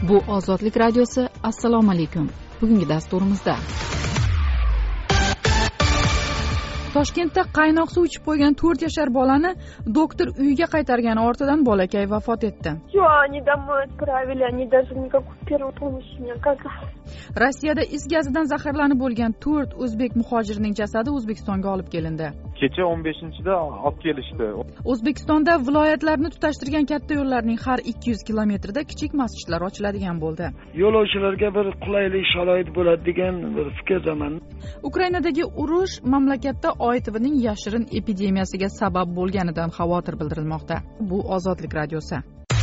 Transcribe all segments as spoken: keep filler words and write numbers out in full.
Bu Ozodlik radiosi. Assalomu alaykum. Bugungi dasturimizda Toshkentda qaynoq suv ichib qo'ygan to'rt yashar bolani doktor uyiga qaytargani ortidan bolakay vafot etdi. Они домой отправили, они даже никакую первую помощь не оказали. Rossiyada is gazidan zaharlanib bo'lgan to'rt o'zbek muhojirining jasadi O'zbekistonga olib kelindi. Kecha o'n beshinchida olib kelishdi. O'zbekistonda viloyatlarni tutashtirgan katta yo'llarning har ikki yuz kilometrida kichik masjidlar ochiladigan bo'ldi. Yo'lovchilarga bir qulaylik sharoit bo'ladi degan bir fikrdaman. Ukrainadagi urush mamlakatda O I T V'ning yashirin epidemiyasiga sabab bo'lganidan xavotir bildirilmoqda. Bu Ozodlik radiosi.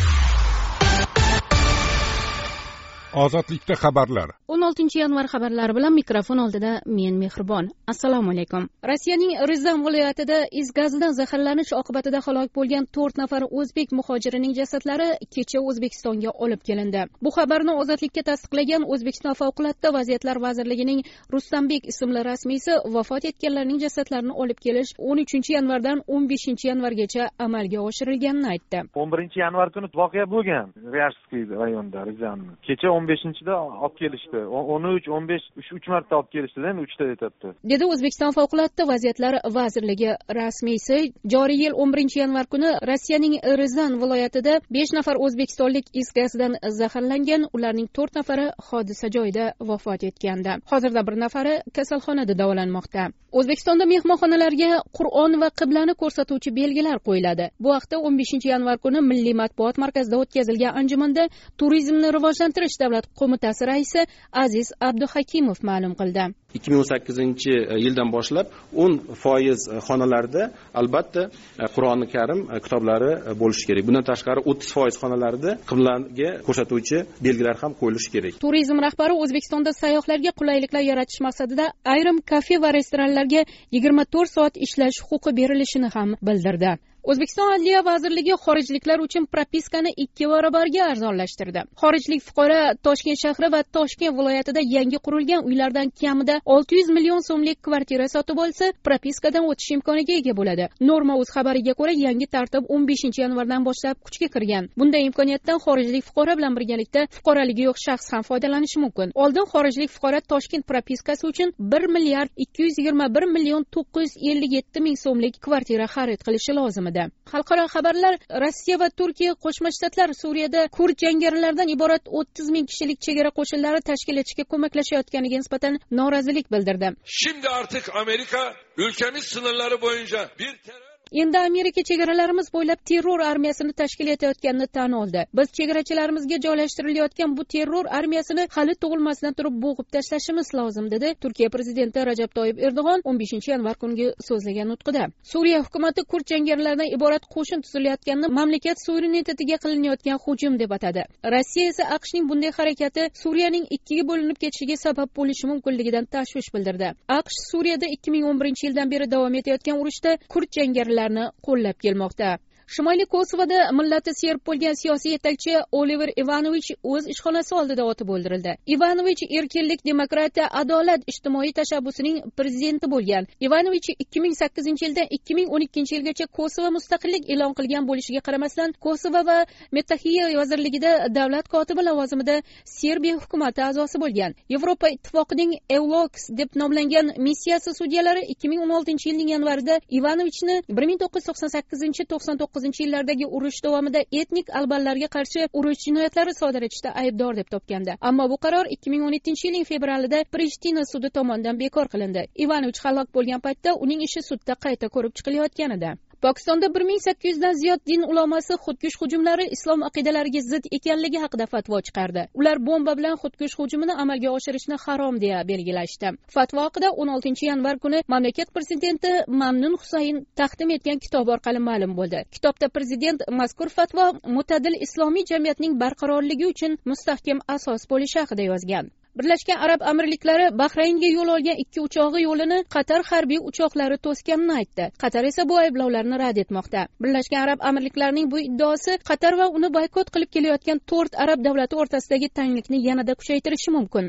Ozodlikda xabarlar. o'n oltinchi yanvar xabarlari bilan mikrofon oldida men Mehribon. Assalomu alaykum. Rossiyaning Rizdan viloyatida is gazidan zaharlanish oqibatida halok bo'lgan to'rt nafar o'zbek muhojirining jasadlari kecha O'zbekistonga olib kelindi. Bu xabarni Ozodlikka tasdiqlagan O'zbekiston Favqulodda vaziyatlar vazirligining Rustambek ismli rasmiysi vafot etganlarning jasadlarini olib kelish o'n uchinchi yanvardan o'n beshinchi yanvargacha amalga oshirilganini aytdi. o'n birinchi yanvar kuni voqea bo'lgan Ryazskiy rayonida Rizdan. Kecha o'n beshinchida olib kelishdi. o'n uch o'n besh uch marta olib kelishdi-da, endi uchta aytibdi. Dedi O'zbekiston Favqulodda vaziyatlar vazirligi rasmiysi. Joriy yil o'n birinchi yanvar kuni Rossiyaning Rizdan viloyatida besh nafar o'zbekistonlik is gazidan zaharlangan, ularning to'rt nafari hodisa joyida vafot etgandi. Hozirda bir nafari kasalxonada davolanmoqda. O'zbekistonda mehmonxonalarga Qur'on va qiblani ko'rsatuvchi belgilar qo'yiladi. Bu haqda o'n beshinchi yanvar kuni Milliy matbuot markazida o'tkazilgan anjumanda Turizmni rivojlantirish davlat qo'mitasi raisi Aziz Abduhakimov ma'lum qildi. ikki ming o'n sakkizinchi yildan boshlab o'n foiz xonalarda albatta Qur'oni Karim kitoblari bo'lishi kerak. Bundan tashqari o'ttiz foiz xonalarda qiblaga ko'rsatuvchi belgilar ham qo'yilishi kerak. Turizm rahbari O'zbekistonda sayyohlarga qulayliklar yaratish maqsadida ayrim kafe va restoranlarga yigirma to'rt soat ishlash huquqi berilishini ham bildirdi. O'zbekiston Adliya vazirligi xorijliklar uchun propiskani ikki barobarga arzonlashtirdi. Xorijlik fuqaro Toshkent shahri va Toshkent viloyatida yangi qurilgan uylardan kamida olti yuz million so'mlik kvartira sotib olsa, propiskadan o'tish imkoniga ega bo'ladi. Norma.uz xabariga ko'ra, yangi tartib o'n beshinchi yanvardan boshlab kuchga kirgan. Bunday imkoniyatdan xorijlik fuqaro bilan birgalikda fuqaroligi yo'q shaxs ham foydalanishi mumkin. Oldin xorijlik fuqaro Toshkent propiskasi uchun bir milliard ikki yuz yigirma bir million to'qqiz yuz ellik yetti ming so'mlik kvartira xarid qilishi lozim. Xalqaro xabarlar. Rossiya va Turkiya Qo'shma Shtatlar Suriyada kurd jangarilardan iborat o'ttiz ming kishilik chegara qo'shinlari tashkil etishga ko'maklashayotganiga nisbatan norozilik bildirdi. Şimdi artık Amerika ülkemiz sınırları boyunca bir terör Endi Amerika chegaralarimiz bo'ylab terror armiyasini tashkil etayotganini tan oldi. Biz chegarachilarimizga joylashtirilayotgan bu terror armiyasini hali tug'ilmasdan turib bo'g'ib tashlashimiz lozim, dedi Turkiya prezidenti Rajab Toyyib Erdo'g'on o'n beshinchi yanvar kungi so'zlagan nutqida. Suriya hukumati kurd jangarilaridan iborat qo'shin tuzilayotganini mamlakat suverenitetiga qilinayotgan hujum deb atadi. Rossiya esa AQShning bunday harakati Suriyaning ikkiga bo'linib ketishiga sabab bo'lishi mumkinligidan tashvish bildirdi. AQSh Suriyada ikki ming o'n birinchi yildan beri davom etayotgan urushda kurd jangarilari qo'llab kelmoqda. Shimoliy Kosovoda millati serb bo'lgan siyosiy yetakchi Oliver Ivanovich o'z ishxonasi oldida otib o'ldirildi. Ivanovich erkinlik, demokratiya, adolat ijtimoiy tashabbusining prezidenti bo'lgan. Ivanovich ikki ming sakkizinchi yildan ikki ming o'n ikkinchi yilgacha Kosovo mustaqillik e'lon qilgan bo'lishiga qaramasdan, Kosovo va Metaxiya vazirligida davlat kotibi lavozimida Serbiya hukumati a'zosi bo'lgan. Yevropa ittifoqining Eulex deb nomlangan missiyasi sudyalari ikki ming o'n oltinchi yilning yanvarida Ivanovichni bir ming to'qqiz yuz to'qson sakkizinchi to'qson to'qqizinchi yillardagi urush davomida etnik albanlarga qarshi urush jinoyatlari sodir etishda aybdor deb topgandi. Ammo bu qaror ikki ming o'n yettinchi yilning fevralida Prishtina sudi tomonidan bekor qilindi. Ivanovich halok bo'lgan paytda uning ishi sudda qayta ko'rib chiqilayotgan edi. Pokistonda bir ming sakkiz yuzdan ziyod din ulamasi xudkush hujumlari islom aqidalariga zid ekanligi haqida fatvo chiqardi. Ular bomba bilan xudkush hujumini amalga oshirishni harom deya belgilashdi. Fatvo haqida o'n oltinchi yanvar kuni mamlakat prezidenti Mamnun Husayn taqdim etgan kitob orqali ma'lum bo'ldi. Kitobda prezident mazkur fatvo mutadil islomiy jamiyatning barqarorligi uchun mustahkam asos bo'lishi haqida yozgan. Birlashgan Arab Amirliklari Bahraynga yo'l olgan ikki uchog'i yo'lini Qatar harbiy uchoqlari to'sganini aytdi. Qatar esa bu ayblovlarni rad etmoqda. Birlashgan Arab Amirliklarining bu iddaosi Qatar va uni boykot qilib kelayotgan to'rt arab davlati o'rtasidagi tanglikni yanada kuchaytirishi mumkin.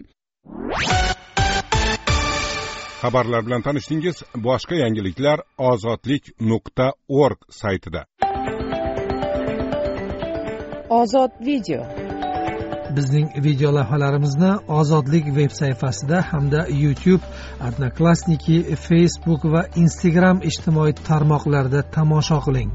Xabarlar bilan tanishdingiz. Boshqa yangiliklar ozodlik nuqta org saytida. Ozod video. bizning video lavhalarimizni Ozodlik veb sayfasida hamda YouTube, Odnoklassniki, Facebook va Instagram ijtimoiy tarmoqlarida tomosha qiling.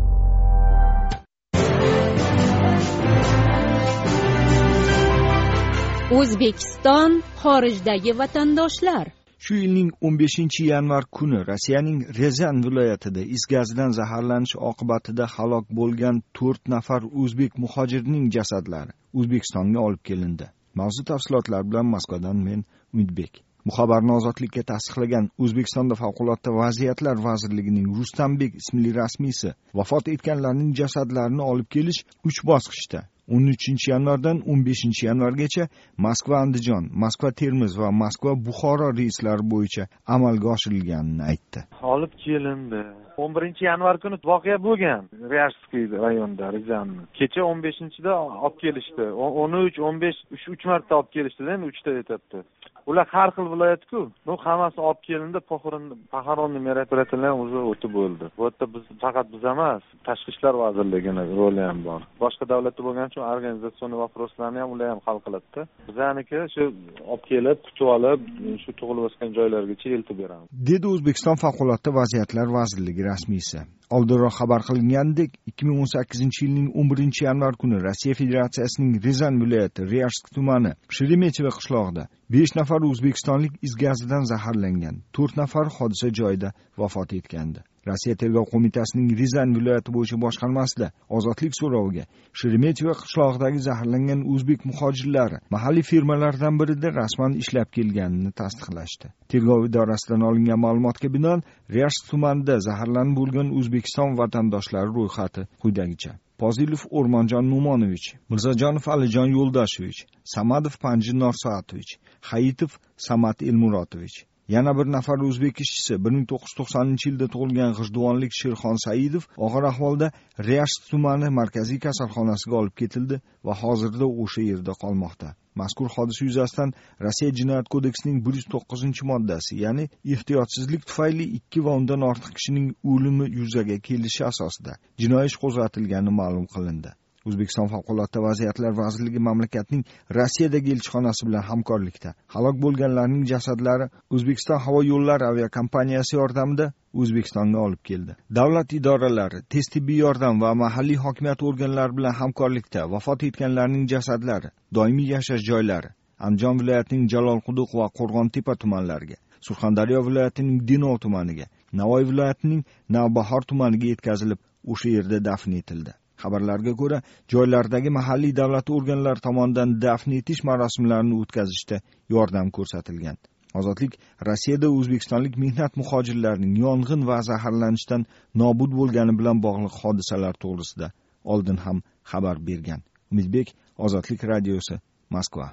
O'zbekiston xorijdagi vatandoshlar. Shu yilning o'n beshinchi yanvar kuni Rossiyaning Rezan viloyatida is gazidan zaharlanish oqibatida halok bo'lgan to'rt nafar o'zbek muhojirning jasadlari O'zbekistonga olib kelindi. Mavzu tafsilotlar bilan Moskvadan men Umidbek. Bu xabarni Ozodlikka tasdiqlagan O'zbekistonda favqulodda vaziyatlar vazirligining Rustambek ismli rasmiysi vafot etganlarning jasadlarini olib kelish uch bosqichda o'n uchinchi yanvardan o'n beshinchi yanvargacha Moskva-Andijon, Moskva-Termiz va Moskva-Buxoro reyslari bo'yicha amalga oshirilganini aytdi. Olib kelindi. o'n birinchi yanvar kuni voqea bo'lgan. Ryazskiy rayonida, Rizanni. Kecha o'n beshinchida olib kelishdi. o'n uch, o'n besh, uch marta olib kelishdi-da, endi uchta etapdi. Ular har xil viloyat-ku. Bu hammasi olib kelindi, Paxaronni meropриятиялari ham o'zi o'tib bo'ldi. Bu yerda biz faqat biz emas, Tashqi ishlar vazirligining roli ham bor. Boshqa davlatda bo'lgan uchun organizatsion vопросlarni ham ular ham hal qiladi-da. Bizaniki shu olib kelib, kutib olib, shu tug'ilib o'sgan joylargacha eltib beramiz. Dedi O'zbekiston favqulodda vaziyatlar vazirligi rasmiysi. Oldinroq xabar qilingandek, ikki ming o'n sakkizinchi yilning o'n birinchi yanvar kuni Rossiya Federatsiyasining Rizan viloyati Ryazsk tumani Sheremetyevo qishlog'ida besh nafar o'zbekistonlik is gazidan zaharlangan, to'rt nafar hodisa joyida vafot etgandi. Rossiya tergov qo'mitasining Rizan viloyati bo'yicha boshqarmasida ozodlik so'roviga Sheremetyevo qishlog'idagi zaharlangan o'zbek muhojirlari mahalliy firmalardan birida rasman ishlab kelganini tasdiqlashdi. Tergov idorasidan olingan ma'lumotga binoan Ryazsk tumanida zaharlanib bo'lgan O'zbekiston vatandoshlari ro'yxati quyidagicha: Pozilov O'rmonjon Numonovich, Mirzajonov Alijon Yo'ldoshovich, Samadov Panji Norsoatovich, Hayitov Samat Elmurotovich. Yana bir nafar o'zbek ishchisi bir ming to'qqiz yuz to'qsoninchi yilda tug'ilgan g'ijduvonlik Sherxon Saidov og'ir ahvolda Ryazsk tumani markaziy kasalxonasiga olib ketildi va hozirda o'sha yerda qolmoqda. Mazkur hodisa yuzasidan Rossiya Jinoyat kodeksining bir yuz to'qqizinchi moddasi, ya'ni ehtiyotsizlik tufayli ikki va undan ortiq kishining o'limi yuzaga kelishi asosida jinoiy ish qo'zg'atilgani ma'lum qilindi. O'zbekiston favqulodda vaziyatlar vazirligi mamlakatning Rossiyadagi elchixonasi bilan hamkorlikda halok bo'lganlarning jasadlari O'zbekiston havo yo'llari aviakompaniyasi yordamida O'zbekistonga olib keldi. Davlat idoralari, tez tibbiy yordam va mahalliy hokimiyat organlari bilan hamkorlikda vafot etganlarning jasadlari doimiy yashash joylari Andijon viloyatining Jalolquduq va Qo'rg'ontepa tumanlariga, Surxondaryo viloyatining Denov tumaniga, Navoiy viloyatining Navbahor tumaniga yetkazilib, o'sha yerda dafn etildi. Xabarlarga ko'ra, joylardagi mahalliy davlat organlari tomonidan dafn etish marosimlarini o'tkazishda yordam ko'rsatilgan. Ozodlik Rossiyada o'zbekistonlik mehnat muhojirlarining yong'in va zaharlanishdan nobud bo'lgani bilan bog'liq hodisalar to'g'risida oldin ham xabar bergan. Umidbek, Ozodlik radiosi, Moskva.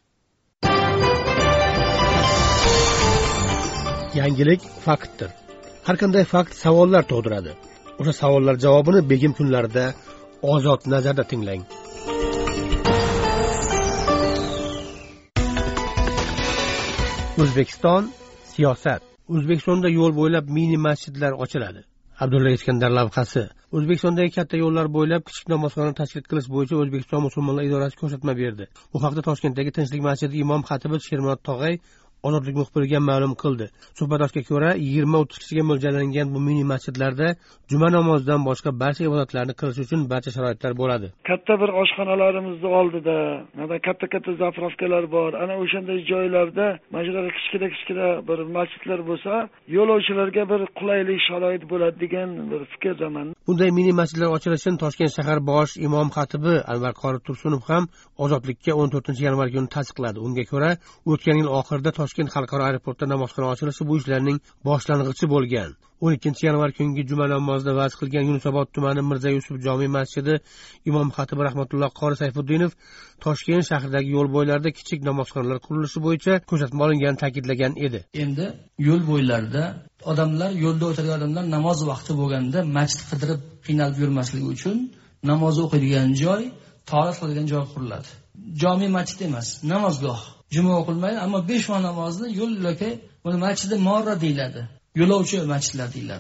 Yangilik faktdir. Har qanday fakt savollar tug'diradi. O'sha savollar javobini begim kunlarida Ozod nazarda tinglang. O'zbekiston siyosat. O'zbekistonda yo'l bo'ylab mini masjidlar ochiladi. Abdulla Iskandar lavhasi. O'zbekistondagi katta yo'llar bo'ylab kichik namozxona tashkil qilish bo'yicha O'zbekiston musulmonlar idorasi ko'rsatma berdi. Bu haqda Toshkentdagi Tinchlik masjidi imom xatibi Shermat Tog'ay Ozodlik muxbiriga ma'lum qildi. Suhbatdoshga ko'ra, yigirma o'ttiz kishiga mo'ljallangan bu mini masjidlarda juma namozidan boshqa barcha ibodatlarni qilish uchun barcha sharoitlar bo'ladi. Katta bir oshxonalarimizni oldida, mana katta-katta zapravkalar bor. Ana o'shanday joylarda majlis kichkina-kichkina bir masjidlar bo'lsa, yo'lovchilarga bir qulaylik sharoit bo'ladi degan bir fikrdaman. Bunday mini masjidlar ochilishini Toshkent shahar bosh imom xatibi Anvar Qori Tursunov ham Ozodlikka o'n to'rtinchi yanvar kuni tasdiqladi. Unga ko'ra, o'tgan yil oxirida Toshkent xalqaro aeroportida namozxona ochilishi bu ishlarning boshlang'ichi bo'lgan. o'n ikkinchi yanvar kungi juma namozida va'z qilgan Yunusobod tumani Mirza Yusuf jome masjidi imom xatibi Rahmatulloh Qori Sayfuddinov Toshkent shahridagi yo'l bo'ylarida kichik namozxonalar qurilishi bo'yicha ko'rsatma olinganini ta'kidlagan edi. Endi yo'l bo'ylarida odamlar, yo'lda o'tirgan odamlar namoz vaqti bo'lganda masjid qidirib qiynalib yurmasligi uchun namoz o'qiydigan joy, torat qiladigan joy quriladi. Jome masjid emas, namozgoh. Juma o'qilmaydi, ammo besh vaqt namozni yo'l yo'lakay, buni masjidi morra deyiladi. Yo'lovchi masjidlar deyiladi.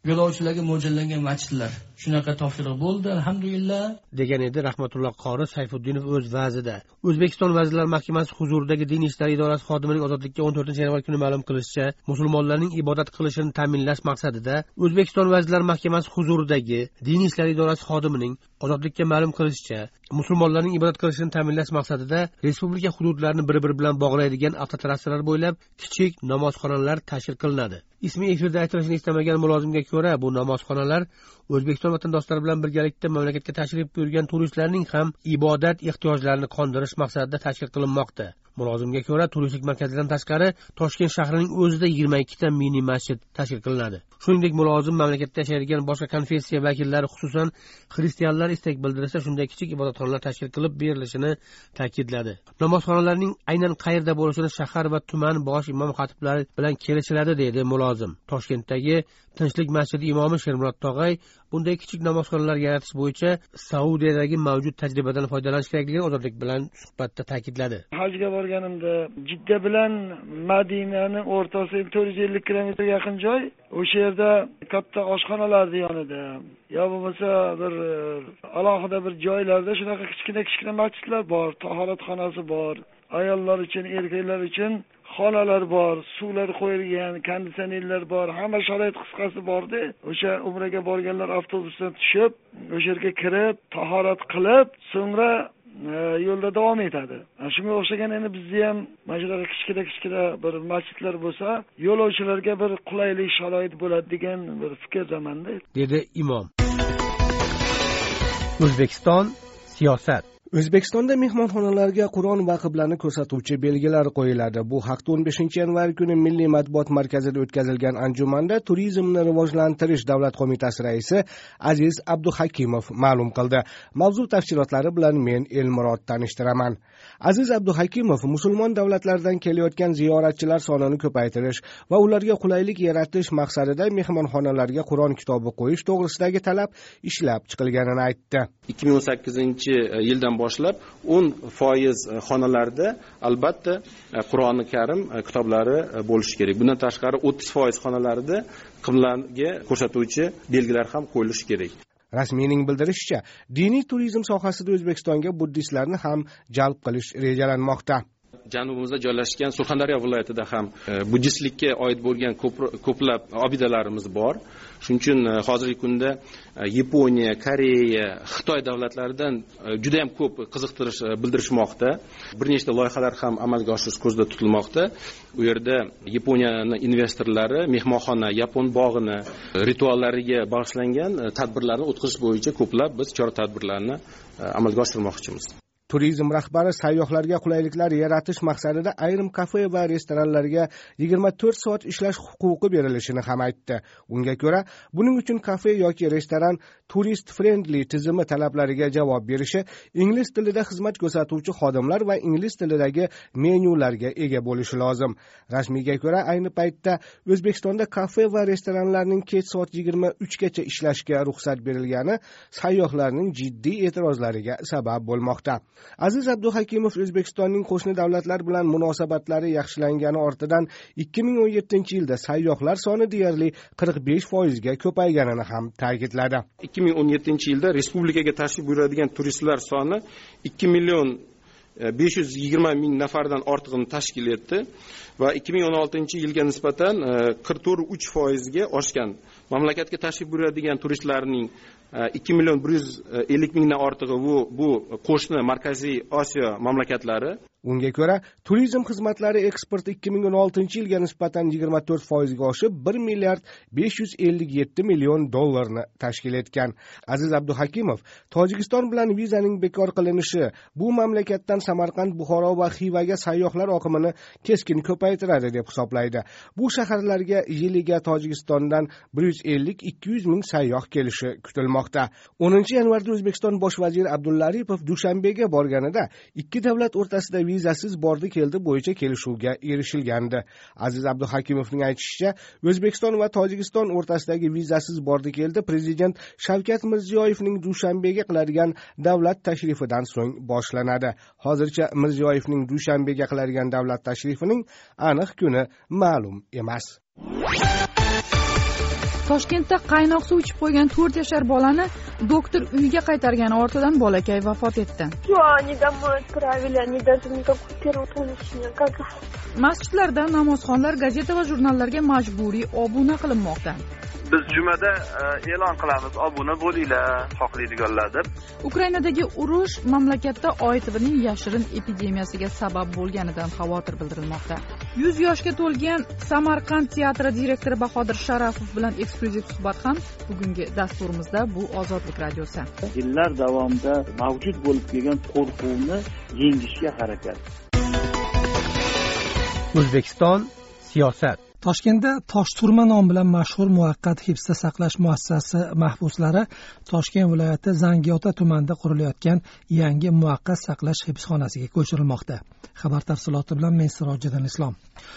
yo'lovchilarga mo'ljallangan masjidlar shunaqa topshiriq bo'ldi, alhamdulillah degan edi Rahmatulloh qori Sayfuddinov o'z va'zida. O'zbekiston Vazirlar Mahkamasi huzuridagi Din ishlari idorasi xodimining ozodlikka o'n to'rtinchi yanvar kuni ma'lum qilishicha, musulmonlarning ibodat qilishini ta'minlash maqsadida O'zbekiston Vazirlar Mahkamasi huzuridagi Din ishlari idorasi xodimining ozodlikka ma'lum qilishicha, musulmonlarning ibodat qilishini ta'minlash maqsadida respublika hududlarini bir-biri bilan bog'laydigan avtotrassalar bo'ylab kichik namozxonalar tashkil qilinadi. Ismi efirda aytilishini istamagan mulozimga ko'ra, bu namozxonalar O'zbekiston vatandoshlari bilan birgalikda mamlakatga tashrif buyurgan turistlarning ham ibodat ehtiyojlarini qondirish maqsadida tashkil qilinmoqda. Mulozimga ko'ra, turistik markazlardan tashqari Toshkent shahrining o'zida yigirma ikkita mini masjid tashkil qilinadi. Shuningdek, mulozim mamlakatda yashaydigan boshqa konfessiya vakillari, xususan xristianlar istak bildirsa, shunday kichik ibodatxonalar tashkil qilib berilishini ta'kidladi. Namozxonalarning aynan qayerda bo'lishini shahar va tuman bosh imom xatiblari bilan kelishiladi, dedi mulozim. Toshkentdagi Tinchlik masjidi imomi Shermurod Tog'ay bunday kichik namozxonalar yaratish bo'yicha Saudiyadagi mavjud tajribadan foydalanish kerakligini ozodlik bilan suhbatda ta'kidladi. Hajga borganimda Jidda bilan Madinani o'rtasi to'rt yuz ellik kilometrga yaqin joy. O'sha yerda katta oshxonalarning yonida, yo bo'lmasa bir alohida bir joylarda shunaqa kichkina-kichkina masjidlar bor, tahoratxonasi bor, ayollar uchun, erkaklar uchun xonalar bor, suvlar qo'yilgan, konditsionerlar bor, hamma sharoit qisqasi bordi. O'sha umraga borganlar avtobusdan tushib, o'sha yerga kirib, tahorat qilib, so'ngra yo'lda davom etadi. Shunga o'xshagan endi bizda ham majlislar kichkina-kichkina bir masjidlar bo'lsa, yo'lovchilarga bir qulaylik sharoit bo'ladi degan bir fikrdaman-da, dedi imom. O'zbekiston siyosat. O'zbekistonda mehmonxonalarga Qur'on va qiblani ko'rsatuvchi belgilar qo'yiladi. Bu haqda o'n beshinchi yanvar kuni Milliy matbuot markazida o'tkazilgan anjumanda Turizmni rivojlantirish davlat qo'mitasi raisi Aziz Abduhakimov ma'lum qildi. Mavzu tafsilotlari bilan men Elmurod tanishtiraman. Aziz Abduhakimov musulmon davlatlardan kelayotgan ziyoratchilar sonini ko'paytirish va ularga qulaylik yaratish maqsadida mehmonxonalarga Qur'on kitobi qo'yish to'g'risidagi talab ishlab chiqilganini aytdi. ikki ming o'n sakkizinchi yildan boshlab o'n foiz xonalarda albatta Qur'oni Karim kitoblari bo'lishi kerak. Bundan tashqari o'ttiz foiz xonalarda qiblaga ko'rsatuvchi belgilar ham qo'yilishi kerak. Rasmiyning bildirishicha, diniy turizm sohasida O'zbekistonga buddistlarni ham jalb qilish rejalanmoqda. Janubimizda joylashgan Surxondaryo viloyatida ham buddistlikka oid bo'lgan ko'plab obidalarimiz bor. Shuning uchun hozirgi kunda Yaponiya, Koreya, Xitoy davlatlaridan juda ham ko'p qiziqtirish bildirishmoqda. Bir nechta loyihalar ham amalga oshirish ko'zda tutilmoqda. U yerda Yaponiyaning investorlari mehmonxona, yapon bog'ini, rituallariga bag'ishlangan tadbirlarni o'tkazish bo'yicha ko'plab biz chora-tadbirlarni amalga oshirmoqchimiz. Turizm rahbari sayyohlarga qulayliklar yaratish maqsadida ayrim kafe va restoranlarga yigirma to'rt soat ishlash huquqi berilishini ham aytdi. Unga ko'ra, buning uchun kafe yoki restoran turist friendly tizimi talablariga javob berishi, ingliz tilida xizmat ko'rsatuvchi xodimlar va ingliz tilidagi menyularga ega bo'lishi lozim. Rasmiyga ko'ra, ayni paytda O'zbekistonda kafe va restoranlarning kech soat yigirma uchgacha ishlashga ruxsat berilgani sayyohlarning jiddiy e'tirozlariga sabab bo'lmoqda. Aziz Abduhakimov O'zbekistonning qo'shni davlatlar bilan munosabatlari yaxshilangani ortidan ikki ming o'n yettinchi yilda sayyohlar soni deyarli qirq besh foizga ko'payganini ham ta'kidladi. ikki ming o'n yettinchi yilda respublikaga tashrif buyuradigan turistlar soni ikki million besh yuz yigirma ming nafardan ortig'ini tashkil etdi va ikki ming o'n oltinchi yilga nisbatan qirq to'rt nuqta uch foizga oshgan. Mamlakatga tashrif buyuradigan turistlarning ikki million bir yuz ellik mingdan ortig'i bu bu qo'shni Markaziy Osiyo mamlakatlari. Unga ko'ra, turizm xizmatlari eksporti ikki ming o'n oltinchi yilga nisbatan yigirma to'rt foizga oshib, bir milliard besh yuz ellik yetti million dollarni tashkil etgan. Aziz Abduhakimov, Tojikiston bilan vizaning bekor qilinishi bu mamlakatdan Samarqand, Buxoro va Xivaga sayyohlar oqimini keskin ko'paytiradi deb hisoblaydi. Bu shaharlarga yiliga Tojikistondan bir yuz ellik ikki yuz ming sayyoh kelishi kutilmoqda. o'ninchi yanvarda O'zbekiston bosh vaziri Abdulla Aripov Dushanbega borganida ikki davlat o'rtasida vizasiz bordi keldi bo'yicha kelishuvga erishilgandi. Aziz Abduhakimovning aytishicha, O'zbekiston va Tojikiston o'rtasidagi vizasiz bordi keldi prezident Shavkat Mirziyoyevning Dushanbega qiladigan davlat tashrifidan so'ng boshlanadi. Hozircha Mirziyoyevning Dushanbega qiladigan davlat tashrifining aniq kuni ma'lum emas. Toshkentda qaynoq suv ichib qo'ygan to'rt yashar bolani doktor uyiga qaytargani ortidan bolakay vafot etdi. Они домой отправили, они даже никакую первую помощь не оказали. Masjidlarda namozxonlar gazeta va jurnallarga majburiy obuna qilinmoqda. Biz jumada e'lon qilamiz, obuna bo'linglar, xohlaydiganlar deb. Ukrainadagi urush mamlakatda O I T Vning yashirin epidemiyasiga sabab bo'lganidan xavotir bildirilmoqda. yuz yoshga to'lgan Samarqand teatri direktori Bahodir Sharafov bilan eksklyuziv suhbat ham bugungi dasturimizda. Bu Ozodlik radiosi. Yillar davomida mavjud bo'lib kelgan qo'rquvni yengishga harakat. O'zbekiston siyosat. Toshkentda Toshturma nom bilan mashhur muvaqqat hibsda saqlash muassasasi mahbuslari Toshkent viloyati Zangiota tumanida qurilayotgan yangi muvaqqat saqlash hibsxonasiga ko'chirilmoqda. Xabar tafsiloti bilan men Sirojiddin Islom.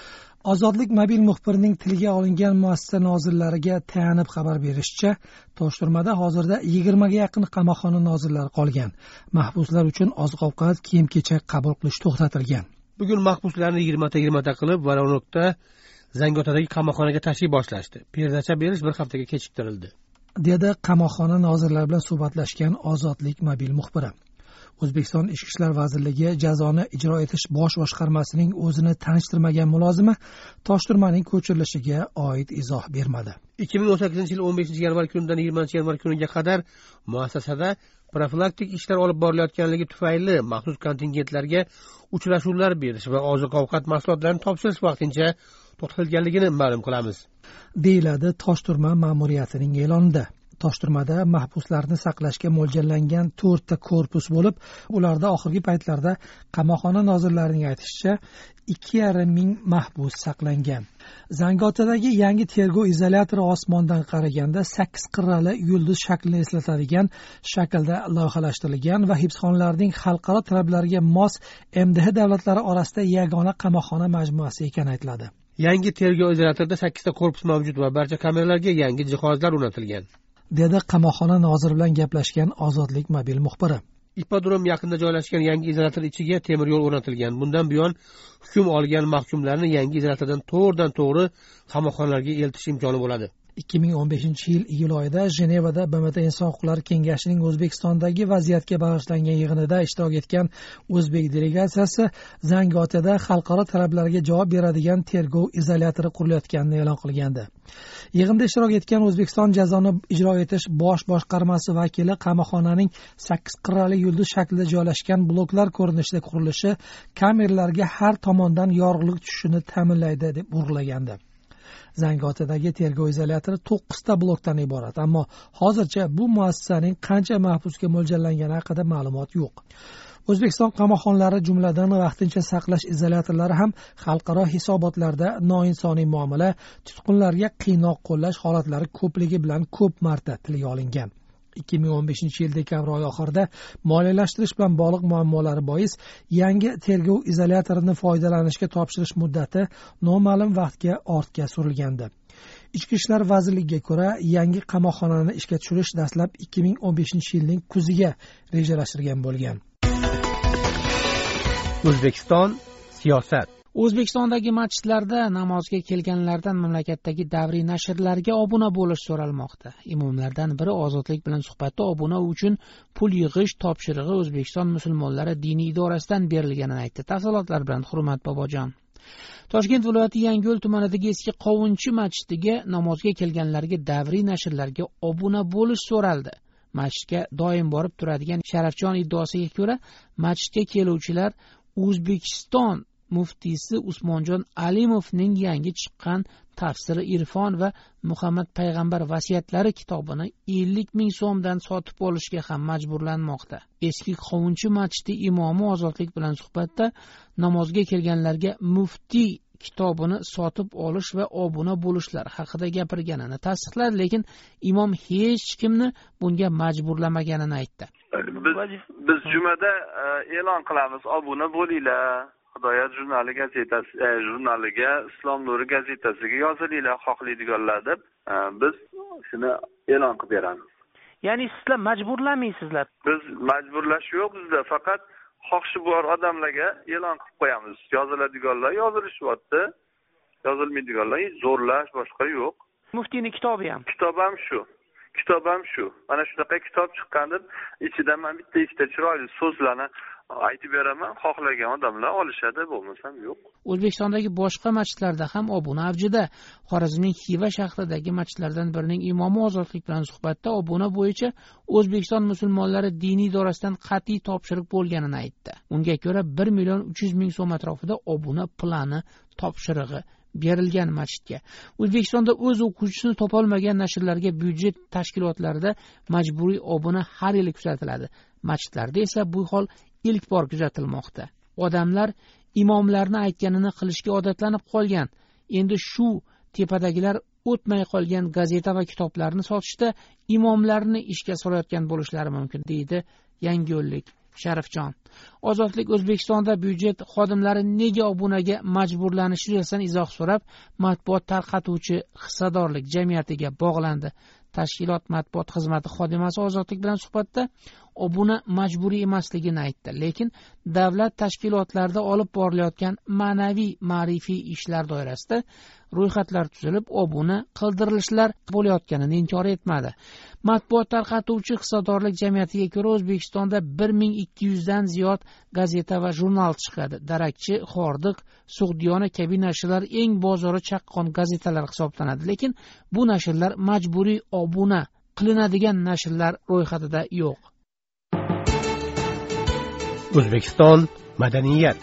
Ozodlik mobil muxbirining tilga olingan muassasa nozirlariga tayanib xabar berishicha, Toshturmada hozirda yigirmaga yaqin qamoqxona nozirlari qolgan. Mahbuslar uchun oziq-ovqat, kiyim-kechak qabul qilish to'xtatilgan. Bugun mahbuslarni yigirmata yigirmata qilib Voronokda Zangiotadagi qamoqxonaga tashrif boshlashdi. Perdacha berish bir haftaga kechiktirildi, dedi qamoqxona nozirlari bilan suhbatlashgan Ozodlik mobil muxbiri. O'zbekiston Ichki ishlar vazirligi jazoni ijro etish bosh boshqarmasining o'zini tanishtirmagan mulozimi Toshturmaning ko'chirilishiga oid izoh bermadi. ikki ming o'n sakkizinchi yil o'n beshinchi yanvar kunidan yigirmanchi yanvar kuniga qadar muassasada profilaktik ishlar olib borilayotganligi tufayli maxsus kontingentlarga uchrashuvlar berish va oziq-ovqat mahsulotlarini topshirish vaqtincha to'xtatilganligini ma'lum qilamiz, deyiladi Toshturma ma'muriyatining e'lonida. Toshturmada mahbuslarni saqlashga mo'ljallangan to'rtta korpus bo'lib, ularda oxirgi paytlarda qamoqxona nozirlarining aytishicha ikki yarim ming mahbus saqlangan. Zangiotadagi yangi tergov izolyatori osmondan qaraganda sakkiz qirrali yulduz shaklini eslatadigan shaklda loyihalashtirilgan va hibsxonalarning xalqaro talablariga mos M D H davlatlari orasida yagona qamoqxona majmuasi ekani aytiladi. Yangi tergov izolyatorida sakkizta korpus mavjud va barcha kameralarga yangi jihozlar o'rnatilgan, dedi qamoqxona noziri bilan gaplashgan Ozodlik mobil muxbiri. Ipodrom yaqinida joylashgan yangi izolyator ichiga temir yo'l o'rnatilgan. Bundan buyon hukm olgan mahkumlarni yangi izolyatordan to'g'ridan to'g'ri qamoqxonalarga eltish imkoni bo'ladi. ikki ming o'n beshinchi yil iyul oyida Jenevada B M T Inson huquqlari kengashining O'zbekistondagi vaziyatga bag'ishlangan yig'inida ishtirok etgan o'zbek delegatsiyasi Zangiotada xalqaro talablarga javob beradigan tergov izolyatori qurilayotganini e'lon qilgandi. Yig'inda ishtirok etgan O'zbekiston jazoni ijro etish bosh boshqarmasi vakili qamoqxonaning sakkiz qirrali yulduz shaklida joylashgan bloklar ko'rinishida qurilishi kameralarga har tomondan yorug'lik tushishini ta'minlaydi deb urg'ulagandi. Zangiotadagi tergov izolyatori to'qqizta blokdan iborat, ammo hozircha bu muassasaning qancha mahbusga mo'ljallangani haqida ma'lumot yo'q. O'zbekiston qamoqxonalari jumladan vaqtincha saqlash izolyatorlari ham xalqaro hisobotlarda noinsoniy muomala, tutqunlarga qiynoq qo'llash holatlari ko'pligi bilan ko'p marta tilga olingan. ikki ming o'n beshinchi yil dekabr oyi oxirida moliyalashtirish bilan bog'liq muammolari bois yangi tergov izolyatorini foydalanishga topshirish muddati noma'lum vaqtga ortga surilgandi. Ichki ishlar vazirligiga ko'ra, yangi qamoqxonani ishga tushirish dastlab ikki ming o'n beshinchi yilning kuziga rejalashtirilgan bo'lgan. O'zbekiston siyosat. O'zbekistondagi masjidlarda namozga kelganlardan mamlakatdagi davriy nashrlarga obuna bo'lish so'ralmoqda. Imomlardan biri Ozodlik bilan suhbatda obuna uchun pul yig'ish topshirig'i O'zbekiston musulmonlari diniy idorasidan berilganini aytdi. Tafsilotlar bilan Hurmat Bobojon. Toshkent viloyati Yangiyo'l tumanidagi eski Qovunchi masjidiga namozga kelganlarga davriy nashrlarga obuna bo'lish so'raldi. Masjidga doim borib turadigan Sharafjon iddaosiga ko'ra, masjidga keluvchilar O'zbekiston muftiysi Usmonjon Alimovning yangi chiqqan Tafsiri Irfon va Muhammad payg'ambar vasiyatlari kitobini ellik ming so'mdan sotib olishga ham majburlanmoqda. Eski Qovunchi masjidi imomi Ozodlik bilan suhbatda namozga kelganlarga muftiy kitobini sotib olish va obuna bo'lishlar haqida gapirganini tasdiqladi, lekin imom hech kimni bunga majburlamaganini aytdi. Biz biz jumada e'lon qilamiz, obuna bo'linglar. Hidoyat jurnali gazetasi e, jurnaliga, Islom nuri gazetasiga yozilinglar xohlaydiganlar deb biz shuni e'lon qilib beramiz. Ya'ni sizlar majburlamaysizlar. Biz majburlash yo'q bizda, faqat xohishi bor odamlarga e'lon qilib qo'yamiz. Yoziladiganlar yozilishyapti, yozilmaydiganlar zo'rlash boshqa yo'q. Muftiyning kitobi ham. Kitob ham shu. Kitob ham shu. Mana shunaqa kitob chiqqan deb ichidan men bitta ikkita chiroyli so'zlarni aytib beraman, xohlagan odamlar olishadi, bo'lmasam yo'q. O'zbekistondagi boshqa masjidlarda ham obuna avjida. Xorazmning Xiva shahridagi masjidlardan birining imomi Ozodlik bilan suhbatda obuna bo'yicha O'zbekiston musulmonlari diniy idorasidan qat'iy topshiriq bo'lganini aytdi. Unga ko'ra bir million uch yuz ming so'm atrofida obuna plani topshirig'i berilgan masjidga. O'zbekistonda o'z o'quvchisini topolmagan nashrlarga byudjet tashkilotlarida majburiy obuna har yili kuzatiladi. Masjidlarda esa bu hol ilk bor kuzatilmoqda. Odamlar imomlarni aytganini qilishga odatlanib qolgan. Endi shu tepadagilar o'tmay qolgan gazeta va kitoblarni sotishda imomlarni ishga solayotgan bo'lishlari mumkin, deydi Yangiyo'llik Sharifjon. Ozodlik O'zbekistonda byudjet xodimlari nega obunaga majburlanishi yuzasidan izoh so'rab, matbuot tarqatuvchi hissadorlik jamiyatiga bog'landi. Tashkilot matbuot xizmati xodimasi Ozodlik bilan suhbatda obuna majburiy emasligini aytdi, lekin davlat tashkilotlarida olib borilayotgan ma'naviy ma'rifiy ishlar doirasida ro'yxatlar tuzilib, obuna qildirilishlar bo'layotganini inkor etmadi. Matbuot tarqatuvchi hissadorlik jamiyatiga ko'ra O'zbekistonda bir ming ikki yuz dan ziyod gazeta va jurnal chiqadi. Darakchi, Xordiq, Sug'diyona kabi nashrlar eng bozori chaqqon gazetalar hisoblanadi, lekin bu nashrlar majburiy obuna qilinadigan nashrlar ro'yxatida yo'q. O'zbekiston madaniyat.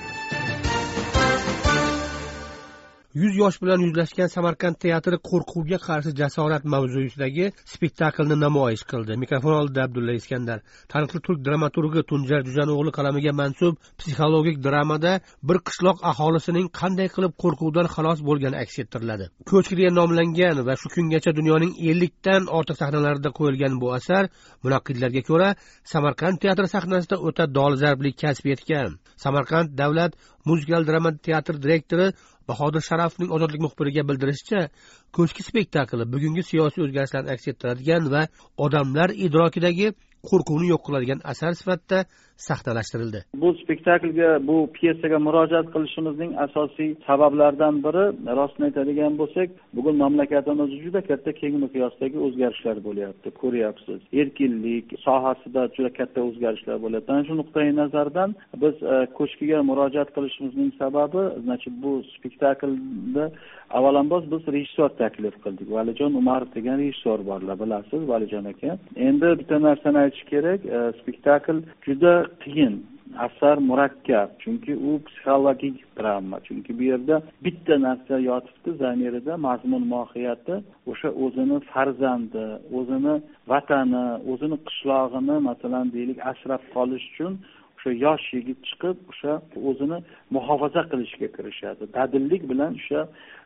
yuz yosh bilan yuzlashgan Samarqand teatri qo'rquvga qarshi jasorat mavzusidagi spektaklni namoyish qildi. Mikrofon oldida Abdulla Iskandar. Taniqli turk dramaturgi Tunjar Jujano'g'li kalamiga mansub psixologik dramada bir qishloq aholisining qanday qilib qo'rquvdan xalos bo'lgani aks ettiriladi. Ko'chki deya nomlangan va shu kungacha dunyoning ellik dan ortiq sahnalarida qo'yilgan bu asar munaqqidlarga ko'ra Samarqand teatri sahnasida o'ta dolzarblik kasb etgan. Samarqand davlat muzikal drama teatr direktori Bahodir Sharafning Ozodlik muxbiriga bildirishicha, ko'chki spektakli bugungi siyosiy o'zgarishlarni aks ettiradigan va odamlar idrokidagi qo'rquvni yo'q qiladigan asar sifatida sahnalashtirildi. Bu spektaklga, bu pyesaga murojaat qilishimizning asosiy sabablaridan biri, rostini aytadigan bo'lsak, bugun mamlakatimizda juda katta keng miqyosdagi o'zgarishlar bo'lyapti, ko'ryapsiz. Erkinlik sohasida juda katta o'zgarishlar bo'lyapti. Ana shu nuqtai nazardan biz ko'chkiga murojaat qilishimizning sababi, значит, bu spektaklda avvalambor biz rejissor taklif qildik. Valijon Umarov degan rejissor borlar, bilasiz, Valijon aka. Endi bitta narsani aytish kerak, spektakl juda qiyin, asar murakkab, chunki u psixologik drama. Chunki bu yerda bitta narsa yotibdi zamirida, mazmun mohiyati, o'sha o'zini farzandi, o'zini vatani, o'zini qishlog'ini, masalan, deylik, asrab qolish uchun o'sha yosh yigit chiqib, o'sha o'zini muhofaza qilishga kirishadi. Dadillik bilan o'sha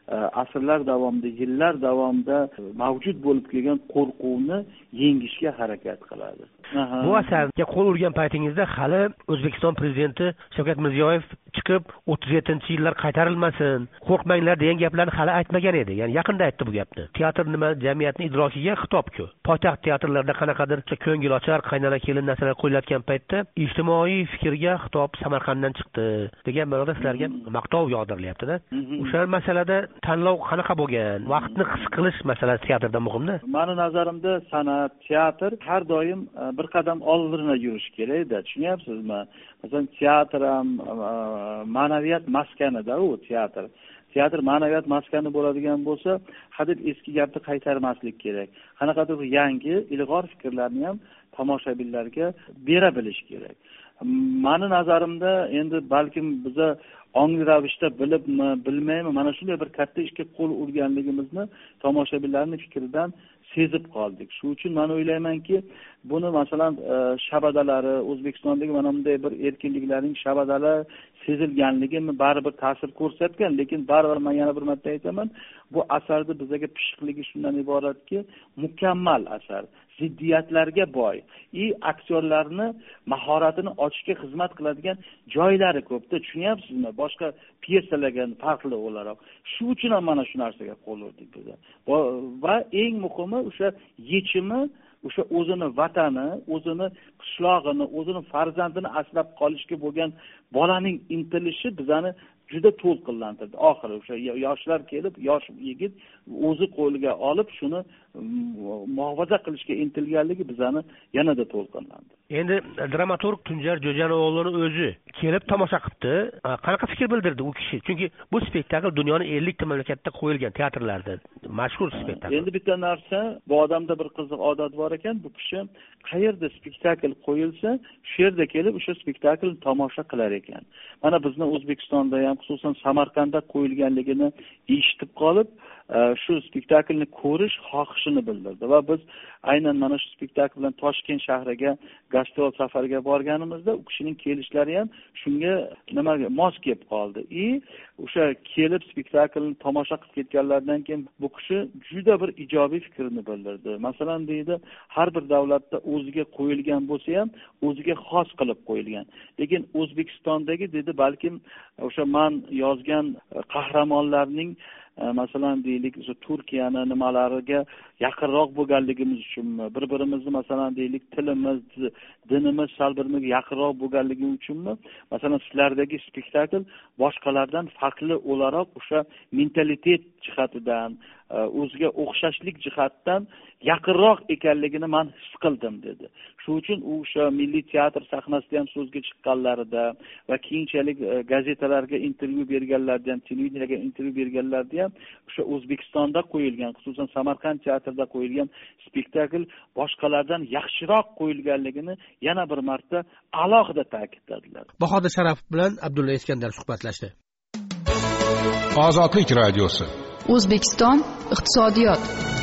asrlar davomida, yillar davomida mavjud bo'lib kelgan qo'rquvni yengishga harakat qiladi. Bu asarga qo'l urgan paytingizda hali O'zbekiston prezidenti Shavkat Mirziyoyev chiqib o'ttiz yettinchi yillar qaytarilmasin, qo'rqmanglar degan gaplarni hali aytmagan edi. Ya'ni yaqinda aytdi bu gapni. Teatr nima, jamiyatning idrokiga xitob-ku. Poytaxt teatrlarida qanaqadir ko'ngilochar, qaynona kelin narsalar qo'yilayotgan paytda ijtimoiy fikrga xitob Samarqanddan chiqdi degan ma'noda sizlarga maqtov yog'dirilyapti-da. O'sha masalada tanlov qanaqa bo'lgan? Vaqtni his qilish masalasi teatrda muhimda. Meni nazarimda san'at, teatr har doim bir qadam oldinga yurish kerak-da, tushunyapsizmi? Masalan, teatr ham ma'naviyat maskanida u teatr. Teatr ma'naviyat maskani bo'ladigan bo'lsa, hadeb eski gapni qaytarmaslik kerak. Qanaqadir yangi, ilg'or fikrlarni ham tomoshabinlarga bera bilish kerak. Meni nazarimda endi balkim biza ongli ravishda bilibmi, bilmaymi, mana shunday bir katta ishga qo'l urganligimizni tomoshabinlarning fikridan sezib qoldik. Shu uchun men o'ylaymanki, buni masalan shabadalari, O'zbekistondagi mana bunday bir erkinliklarning shabadalari sezilganligi baribir ta'sir ko'rsatgan, lekin baribir men yana bir marta aytaman, bu asarda bizga pishiqligi shundan iboratki, mukammal asar, ziddiyatlarga boy, i aktyorlarni mahoratini ochishga xizmat qiladigan joylari ko'pda, tushunyapsizmi? Boshqa pyesalarga farqli o'laroq. Shu uchun ham mana shu narsaga qo'l urdik biz. Va eng muhimi o'sha yechimi, o'sha o'zini vatani, o'zini qishlog'ini, o'zini farzandini asrab qolishga bo'lgan bolaning intilishi bizani juda to'lqinlantirdi. Oxiri o'sha yoshlar kelib, yosh yigit o'zi qo'liga olib shuni muhofaza qilishga intilganligi bizani yanada to'lqinlandi. Endi dramaturg Tunjar Jo'jano'g'lining o'zi kelib tomosha qilibdi. Qanaqa fikr bildirdi u kishi? Chunki bu spektakl dunyoning ellik ta mamlakatda qo'yilgan teatrlarda mashhur spektakl. Endi bitta narsa, bu odamda bir qiziq odat bor ekan, bu kishi qayerda spektakl qo'yilsa, shu yerda kelib o'sha spektaklni tomosha qilar ekan. Mana bizni O'zbekistonda ham, xususan Samarqandda qo'yilganligini eshitib qolib, shu spektaklni ko'rish xohishini bildirdi va biz aynan mana shu spektakl bilan Toshkent shahriga gastrol safariga borganimizda u kishining kelishlari ham shunga nimaga mos kelib qoldi. И o'sha kelib spektaklni tomosha qilib ketganlardan keyin bu kishi juda bir ijobiy fikrni bildirdi. Masalan deydi, har bir davlatda o'ziga qo'yilgan bo'lsa ham o'ziga xos qilib qo'yilgan. Lekin O'zbekistondagi dedi, balkim o'sha men yozgan qahramonlarning masalan deylik o'sha Turkiyani nimalariga yaqinroq bo'lganligimiz uchunmi, bir-birimizni masalan deylik tilimiz, dinimiz sal birga yaqinroq bo'lganligi uchunmi, masalan sizlardagi spektakl boshqalardan farqli o'laroq o'sha mentalitet jihatidan, o'ziga o'xshashlik jihatdan yaqinroq ekanligini men his qildim dedi. Shu uchun u o'sha milliy teatr sahnasida ham so'zga chiqqanlarida va keyinchalik gazetalarga intervyu berganlarida ham, televideniyega intervyu berganlarida ham o'sha O'zbekistonda qo'yilgan, xususan Samarqand teatrida qo'yilgan spektakl boshqalardan yaxshiroq qo'yilganligini yana bir marta alohida ta'kidladilar. Bahodir Sharafov bilan Abdulla Iskandar suhbatlashdi. Ozodlik radiosi. O'zbekiston iqtisodiyot.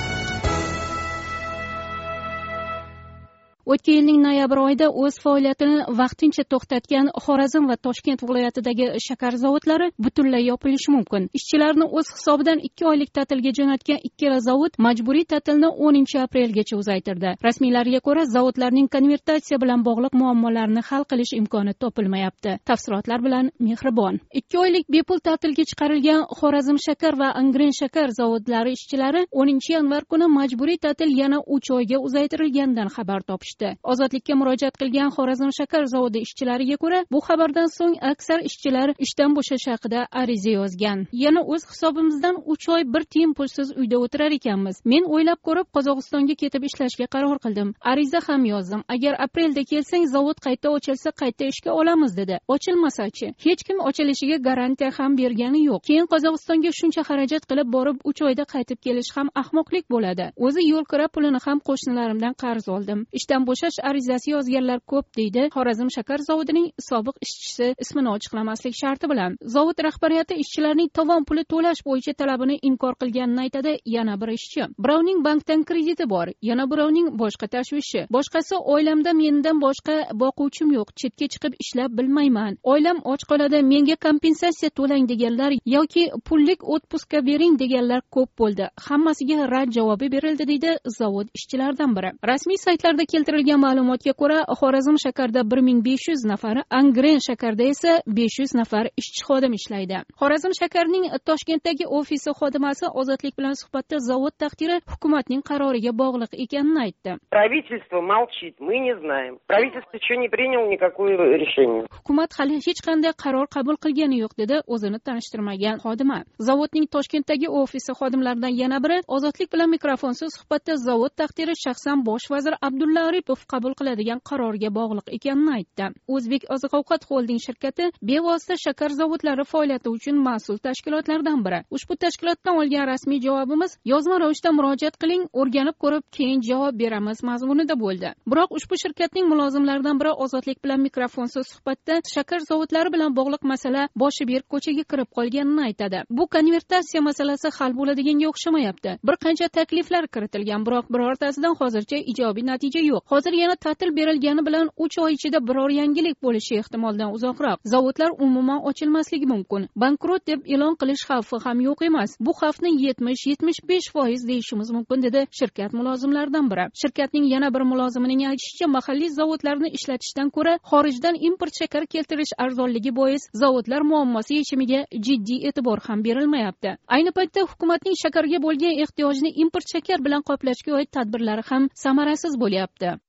O'tgan yilning noyabr oyida o'z faoliyatini vaqtincha to'xtatgan Xorazm va Toshkent viloyatidagi shakar zavodlari butunlay yopilishi mumkin. Ishchilarni o'z hisobidan ikki oylik ta'tilga jo'natgan ikkala zavod majburiy ta'tilni o'ninchi aprelgacha uzaytirdi. Rasmiylarga ko'ra, zavodlarning konvertatsiya bilan bog'liq muammolarni hal qilish imkoni topilmayapti. Tafsilotlar bilan Mehribon. ikki oylik bepul ta'tilga chiqarilgan Xorazm shakar va Angren shakar zavodlari ishchilari o'ninchi yanvar kuni majburiy ta'til yana uch oyga uzaytirilganidan xabar topishdi. Ozodlikka murojaat qilgan Xorazm shakar zavodi ishchilariga ko'ra, bu xabardan so'ng aksar ishchilar ishdan bo'shash haqida ariza yozgan. Yana o'z hisobimizdan uch oy bir tiyin pulsiz uyda o'tirar ekanmiz. Men o'ylab ko'rib Qozog'istonga ketib ishlashga qaror qildim. Ariza ham yozdim. Agar aprelda kelsang, zavod qayta ochilsa, qayta ishga olamiz dedi. Ochilmasa-chi? Hech kim ochilishiga garantiya ham bergani yo'q. Keyin Qozog'istonga shuncha xarajat qilib borib uch oyda qaytib kelish ham ahmoqlik bo'ladi. O'zi yo'l kira pulini ham qo'shnilarimdan qarz oldim. Ishdan bo'shash arizasi yozganlar ko'p deydi Xorazm shakar zavodining sobiq ishchisi ismini ochiqlamaslik sharti bilan. Zavod rahbariyati ishchilarning tovon puli to'lash bo'yicha talabini inkor qilganini aytadi yana bir ishchi. Birovning bankdan krediti bor, yana birovning boshqa tashvishi. Boshqasi oilamda mendan boshqa boquvchim yo'q, chetga chiqib ishlab bilmayman. Oilam och qoladi, menga kompensatsiya to'lang deganlar yoki pullik otpuska bering deganlar ko'p bo'ldi. Hammasiga rad javobi berildi deydi zavod ishchilaridan biri. Rasmiy saytlarda keltirilgan ma'lumotga ko'ra, Xorazm shakarda bir ming besh yuz nafar, Angren shakarda esa besh yuz nafar ishchi xodim ishlaydi. Xorazm shakarning Toshkentdagi ofisi xodimasi Ozodlik bilan suhbatda zavod taqdiri hukumatning qaroriga bog'liq ekanini aytdi. Правительство молчит, мы не знаем. Правительство еще не приняло никакое решение. Hukumat hali hech qanday qaror qabul qilgani yo'q dedi o'zini tanishtirmagan xodima. Zavodning Toshkentdagi ofisi xodimlaridan yana biri Ozodlik bilan mikrofonsiz suhbatda zavod taqdiri shaxsan bosh vazir Abdulla Aripov qabul qiladigan qarorga bog'liq ekanini aytdi. O'zbek oziq-ovqat xolding shirkati bevosita shakar zavodlari faoliyati uchun mas'ul tashkilotlardan biri. Ushbu tashkilotdan olgan rasmiy javobimiz yozma ravishda murojaat qiling, o'rganib ko'rib keyin javob beramiz mazmunida bo'ldi. Biroq ushbu shirkatning mulozimlaridan biri Ozodlik bilan mikrofonsiz suhbatda shakar zavodlari bilan bog'liq masala boshi berk ko'chaga kirib qolganini aytadi. Bu konvertatsiya masalasi hal bo'ladiganga o'xshamayapti. Bir qancha takliflar kiritilgan, biroq birortasidan hozircha ijobiy natija yo'q. Hozir yana ta'til berilgani bilan uch oy ichida biror yangilik bo'lishi ehtimoldan uzoqroq. Zavodlar umuman ochilmasligi mumkin. Bankrot deb e'lon qilish xavfi ham yo'q emas. Bu xavfni yetmish yetmish besh foiz deyishimiz mumkin dedi shirkat mulozimlaridan biri. Shirkatning yana bir mulozimining aytishicha, mahalliy zavodlarni ishlatishdan ko'ra xorijdan import shakar keltirish arzonligi bois zavodlar muammosi yechimiga jiddiy e'tibor ham berilmayapti. Ayni paytda hukumatning shakarga bo'lgan ehtiyojni import shakar bilan qoplashga oid tadbirlari ham samarasiz bo'lyapti.